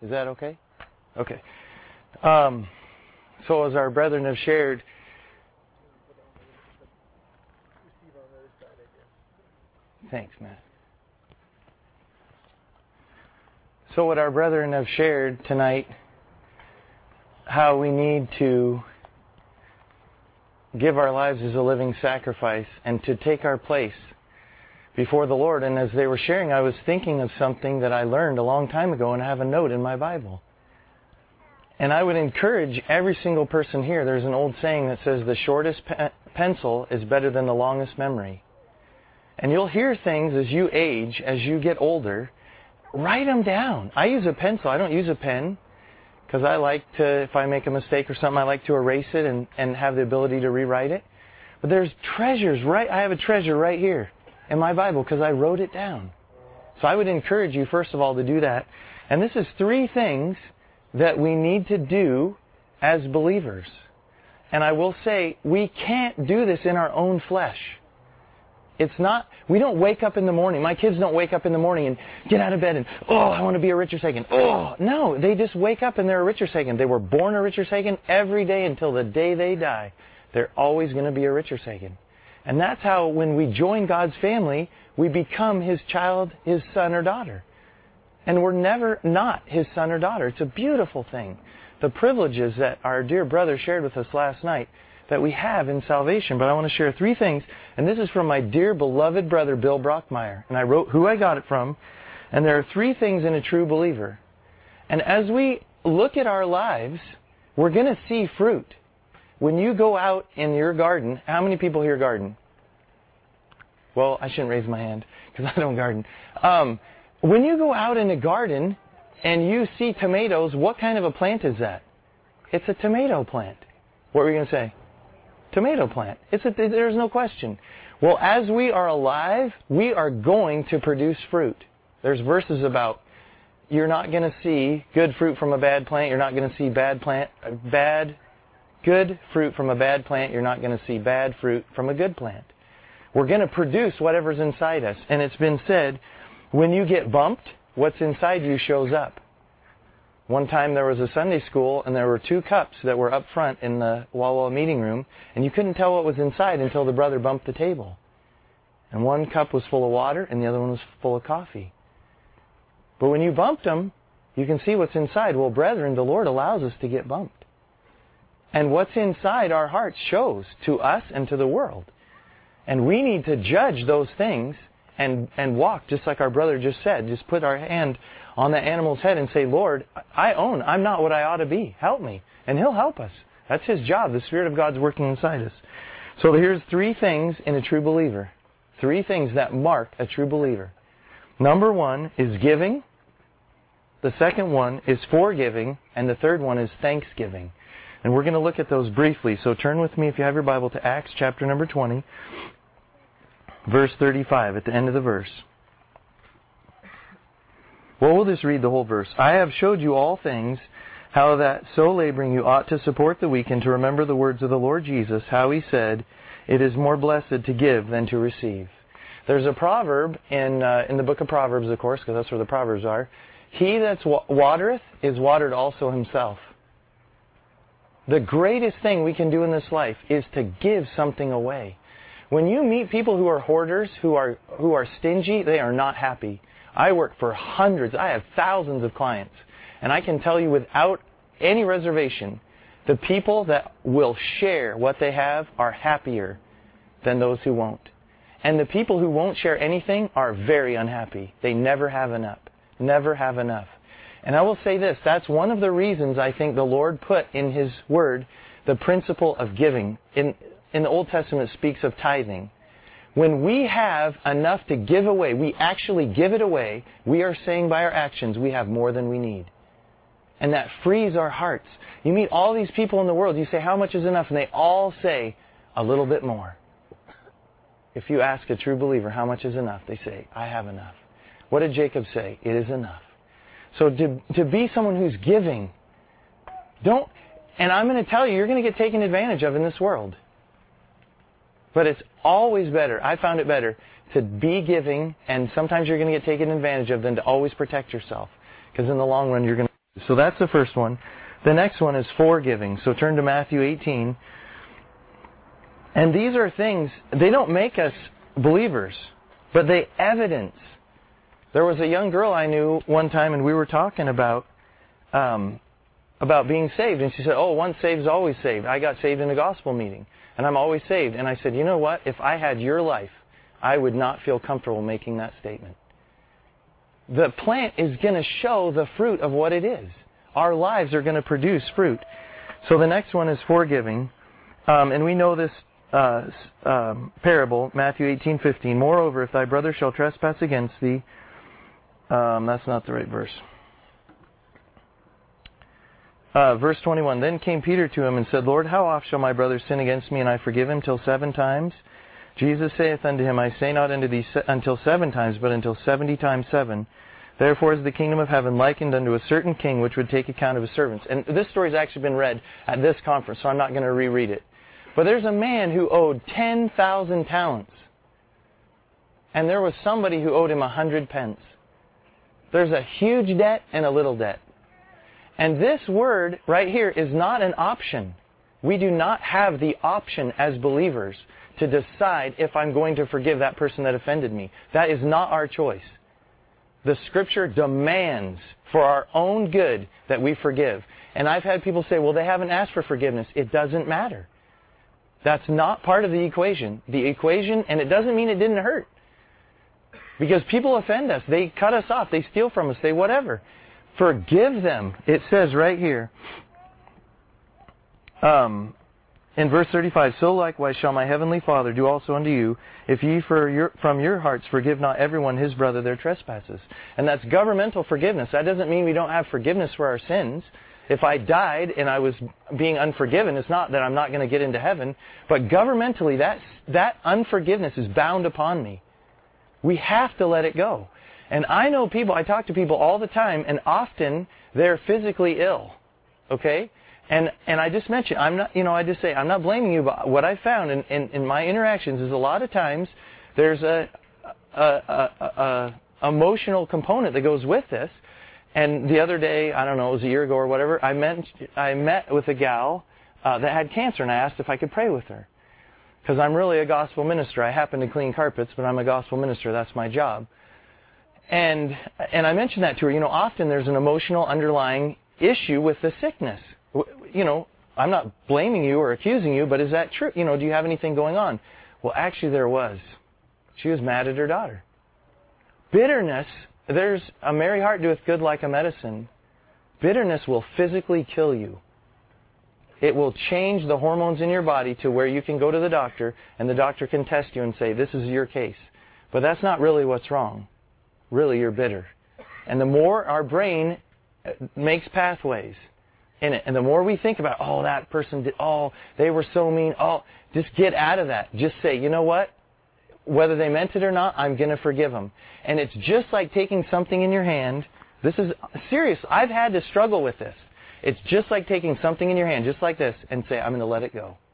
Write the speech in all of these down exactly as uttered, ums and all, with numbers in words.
Is that okay? Okay. Um, so as our brethren have shared, thanks, Matt. So what our brethren have shared tonight, how we need to give our lives as a living sacrifice and to take our place before the Lord. And as they were sharing, I was thinking of something that I learned a long time ago, and I have a note in my Bible. And I would encourage every single person here, there's an old saying that says the shortest pe- pencil is better than the longest memory. And you'll hear things as you age, as you get older. Write them down. I use a pencil. I don't use a pen because I like to, if I make a mistake or something, I like to erase it and, and have the ability to rewrite it. But there's treasures right, I have a treasure right here in my Bible because I wrote it down. So I would encourage you, first of all, to do that. And this is three things that we need to do as believers. And I will say, we can't do this in our own flesh. It's not, we don't wake up in the morning. My kids don't wake up in the morning and get out of bed and, oh, I want to be a Richard Sagan. Oh, no, they just wake up and they're a Richard Sagan. They were born a Richard Sagan every day until the day they die. They're always going to be a Richard Sagan. And that's how when we join God's family, we become His child, His son or daughter. And we're never not His son or daughter. It's a beautiful thing. The privileges that our dear brother shared with us last night that we have in salvation. But I want to share three things. And this is from my dear beloved brother, Bill Brockmeyer. And I wrote who I got it from. And there are three things in a true believer. And as we look at our lives, we're going to see fruit. When you go out in your garden, how many people here garden? Well, I shouldn't raise my hand because I don't garden. Um, when you go out in a garden and you see tomatoes, what kind of a plant is that? It's a tomato plant. What were you going to say? Tomato plant. It's a, there's no question. Well, as we are alive, we are going to produce fruit. There's verses about you're not going to see good fruit from a bad plant. You're not going to see bad plant, bad, good fruit from a bad plant. You're not going to see bad fruit from a good plant. We're going to produce whatever's inside us. And it's been said, when you get bumped, what's inside you shows up. One time there was a Sunday school and there were two cups that were up front in the Walla Walla meeting room, and you couldn't tell what was inside until the brother bumped the table. And one cup was full of water and the other one was full of coffee. But when you bumped them, you can see what's inside. Well, brethren, the Lord allows us to get bumped. And what's inside our hearts shows to us and to the world. And we need to judge those things and, and walk, just like our brother just said. Just put our hand on the animal's head and say, Lord, I own, I'm not what I ought to be. Help me. And He'll help us. That's His job. The Spirit of God's working inside us. So here's three things in a true believer. Three things that mark a true believer. Number one is giving. The second one is forgiving. And the third one is thanksgiving. And we're going to look at those briefly. So turn with me, if you have your Bible, to Acts chapter number twenty, verse thirty-five, at the end of the verse. Well, we'll just read the whole verse. I have showed you all things, how that so laboring you ought to support the weak and to remember the words of the Lord Jesus, how He said, it is more blessed to give than to receive. There's a proverb in uh, in the book of Proverbs, of course, because that's where the Proverbs are. He that wa- watereth is watered also himself. The greatest thing we can do in this life is to give something away. When you meet people who are hoarders, who are who are stingy, they are not happy. I work for hundreds, I have thousands of clients, and I can tell you without any reservation, the people that will share what they have are happier than those who won't. And the people who won't share anything are very unhappy. They never have enough. Never have enough. And I will say this, that's one of the reasons I think the Lord put in His Word the principle of giving. In, in the Old Testament it speaks of tithing. When we have enough to give away, we actually give it away, we are saying by our actions we have more than we need. And that frees our hearts. You meet all these people in the world, you say, how much is enough? And they all say, a little bit more. If you ask a true believer, how much is enough? They say, I have enough. What did Jacob say? It is enough. So to, to be someone who's giving, don't, and I'm going to tell you, you're going to get taken advantage of in this world. But it's always better, I found it better, to be giving, and sometimes you're going to get taken advantage of than to always protect yourself. Because in the long run, you're going to So that's the first one. The next one is forgiving. So turn to Matthew eighteen. And these are things, they don't make us believers, but they evidence. There was a young girl I knew one time, and we were talking about um, about being saved. And she said, oh, once saved is always saved. I got saved in a gospel meeting, and I'm always saved. And I said, you know what? If I had your life, I would not feel comfortable making that statement. The plant is going to show the fruit of what it is. Our lives are going to produce fruit. So the next one is forgiving. Um, and we know this uh, um, parable, Matthew eighteen fifteen. Moreover, if thy brother shall trespass against thee, um, that's not the right verse. Uh, verse twenty-one, then came Peter to him and said, Lord, how oft shall my brother sin against me, and I forgive him? Till seven times? Jesus saith unto him, I say not unto thee se- until seven times, but until seventy times seven. Therefore is the kingdom of heaven likened unto a certain king which would take account of his servants. And this story has actually been read at this conference, so I'm not going to reread it. But there's a man who owed ten thousand talents. And there was somebody who owed him a hundred pence. There's a huge debt and a little debt. And this word right here is not an option. We do not have the option as believers to decide if I'm going to forgive that person that offended me. That is not our choice. The Scripture demands for our own good that we forgive. And I've had people say, well, they haven't asked for forgiveness. It doesn't matter. That's not part of the equation. The equation, and it doesn't mean it didn't hurt. Because people offend us. They cut us off. They steal from us. They whatever. Forgive them. It says right here, um, in verse thirty-five, so likewise shall my heavenly Father do also unto you, if ye for your, from your hearts forgive not everyone his brother their trespasses. And that's governmental forgiveness. That doesn't mean we don't have forgiveness for our sins. If I died and I was being unforgiven, it's not that I'm not going to get into heaven. But governmentally, that, that unforgiveness is bound upon me. We have to let it go. And I know people, I talk to people all the time, and often they're physically ill. Okay? And and I just mentioned, I'm not, you know, I just say, I'm not blaming you, but what I found in, in, in my interactions is a lot of times there's a, a, a, a, a emotional component that goes with this. And the other day, I don't know, it was a year ago or whatever, I met, I met with a gal uh, that had cancer, and I asked if I could pray with her. Because I'm really a gospel minister. I happen to clean carpets, but I'm a gospel minister. That's my job. And and I mentioned that to her. You know, often there's an emotional underlying issue with the sickness. You know, I'm not blaming you or accusing you, but is that true? You know, do you have anything going on? Well, actually there was. She was mad at her daughter. Bitterness, there's a merry heart doeth good like a medicine. Bitterness will physically kill you. It will change the hormones in your body to where you can go to the doctor and the doctor can test you and say, this is your case. But that's not really what's wrong. Really, you're bitter. And the more our brain makes pathways in it, and the more we think about, oh, that person did, oh, they were so mean, oh, just get out of that. Just say, you know what? Whether they meant it or not, I'm going to forgive them. And it's just like taking something in your hand. This is serious. I've had to struggle with this. It's just like taking something in your hand, just like this, and say, I'm going to let it go.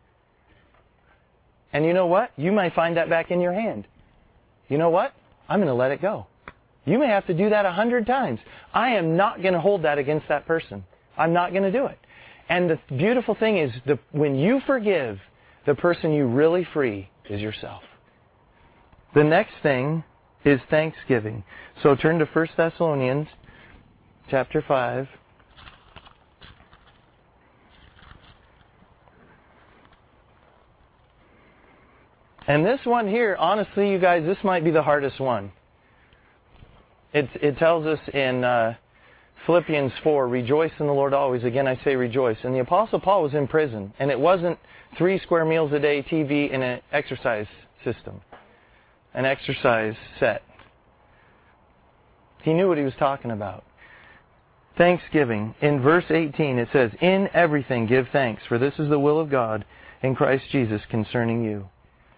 And you know what? You might find that back in your hand. You know what? I'm going to let it go. You may have to do that a hundred times. I am not going to hold that against that person. I'm not going to do it. And the beautiful thing is, the, when you forgive, the person you really free is yourself. The next thing is thanksgiving. So turn to First Thessalonians chapter five. And this one here, honestly, you guys, this might be the hardest one. It, it tells us in uh, Philippians four, rejoice in the Lord always. Again, I say rejoice. And the Apostle Paul was in prison. And it wasn't three square meals a day, T V, and an exercise system. An exercise set. He knew what he was talking about. Thanksgiving. In verse eighteen, it says, in everything give thanks, for this is the will of God in Christ Jesus concerning you.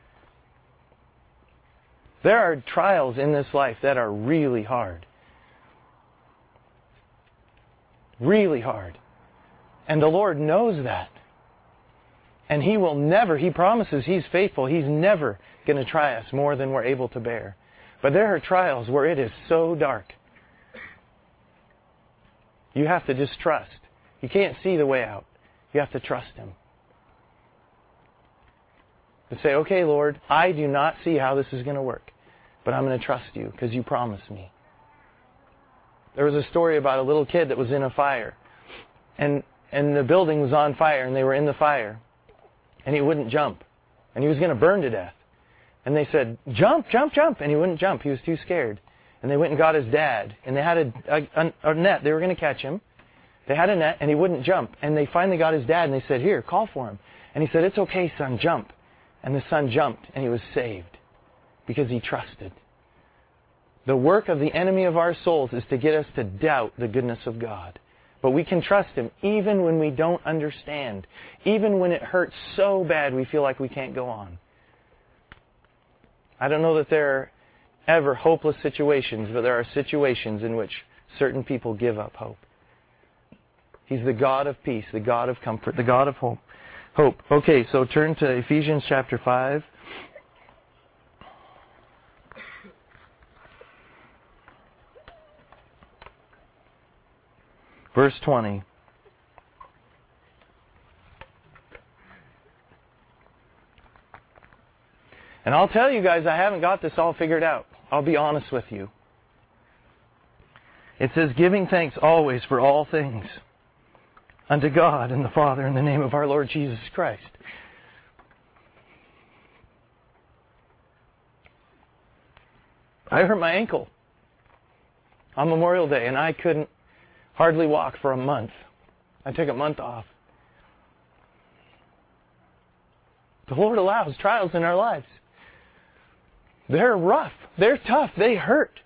There are trials in this life that are really hard. Really hard. And the Lord knows that. And He will never, He promises He's faithful. He's never going to try us more than we're able to bear. But there are trials where it is so dark. You have to just trust. You can't see the way out. You have to trust Him. To say, okay, Lord, I do not see how this is going to work, but I'm going to trust You because You promised me. There was a story about a little kid that was in a fire, and and the building was on fire, and they were in the fire, and he wouldn't jump, and he was going to burn to death. And they said, jump, jump, jump, and he wouldn't jump. He was too scared. And they went and got his dad, and they had a, a, a net. They were going to catch him. They had a net, and he wouldn't jump. And they finally got his dad, and they said, here, call for him. And he said, it's okay, son, jump. And the son jumped, and he was saved because he trusted. The work of the enemy of our souls is to get us to doubt the goodness of God. But we can trust Him even when we don't understand. Even when it hurts so bad we feel like we can't go on. I don't know that there are ever hopeless situations, but there are situations in which certain people give up hope. He's the God of peace, the God of comfort, the God of hope. Hope. Okay, so turn to Ephesians chapter five. Verse twenty. And I'll tell you guys, I haven't got this all figured out. I'll be honest with you. It says, giving thanks always for all things unto God and the Father in the name of our Lord Jesus Christ. I hurt my ankle on Memorial Day, and I couldn't hardly walk for a month. I took a month off. The Lord allows trials in our lives. They're rough. They're tough. They hurt.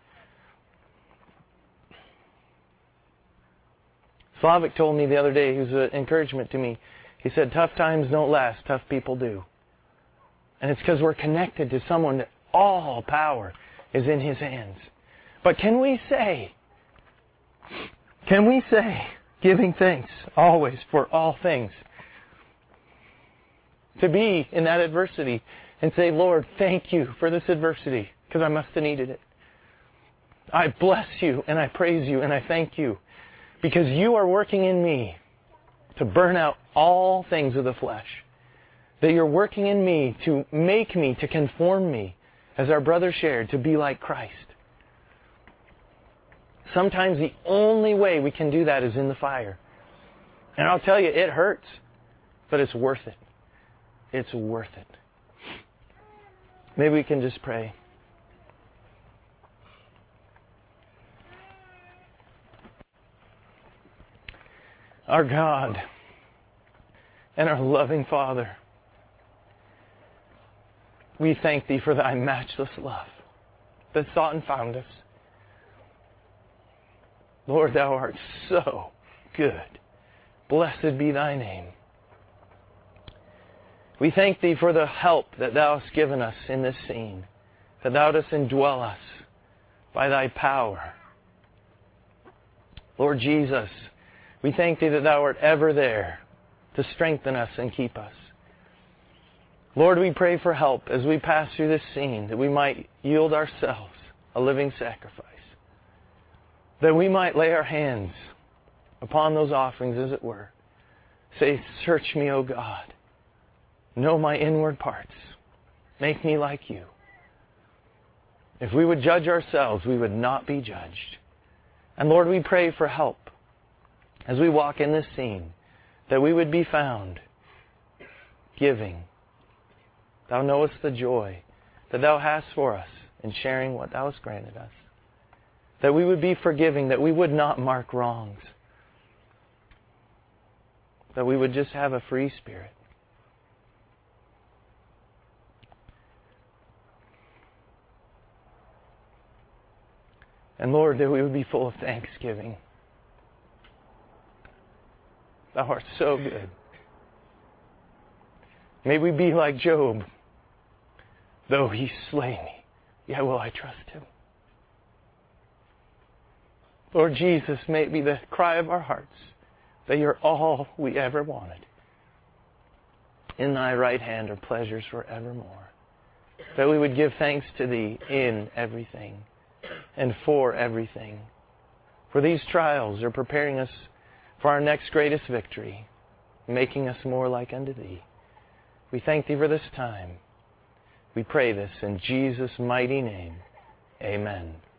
Slavic told me the other day, he was an encouragement to me. He said, tough times don't last, tough people do. And it's because we're connected to someone that all power is in His hands. But can we say, can we say, giving thanks always for all things, to be in that adversity and say, Lord, thank You for this adversity because I must have needed it. I bless You and I praise You and I thank You because You are working in me to burn out all things of the flesh. That You're working in me to make me, to conform me, as our brother shared, to be like Christ. Sometimes the only way we can do that is in the fire. And I'll tell you, it hurts, but it's worth it. It's worth it. Maybe we can just pray. Our God and our loving Father, we thank Thee for Thy matchless love that sought and found us. Lord, Thou art so good. Blessed be Thy name. We thank Thee for the help that Thou hast given us in this scene, that Thou dost indwell us by Thy power. Lord Jesus, we thank Thee that Thou art ever there to strengthen us and keep us. Lord, we pray for help as we pass through this scene, that we might yield ourselves a living sacrifice, that we might lay our hands upon those offerings, as it were. Say, search me, O God. Know my inward parts. Make me like You. If we would judge ourselves, we would not be judged. And Lord, we pray for help as we walk in this scene, that we would be found giving. Thou knowest the joy that Thou hast for us in sharing what Thou hast granted us. That we would be forgiving, that we would not mark wrongs. That we would just have a free spirit. And Lord, that we would be full of thanksgiving. Thou art so good. May we be like Job. Though He slay me, yet will I trust Him. Lord Jesus, may it be the cry of our hearts that You're all we ever wanted. In Thy right hand are pleasures forevermore. That we would give thanks to Thee in everything and for everything. For these trials are preparing us for our next greatest victory, making us more like unto Thee. We thank Thee for this time. We pray this in Jesus' mighty name. Amen.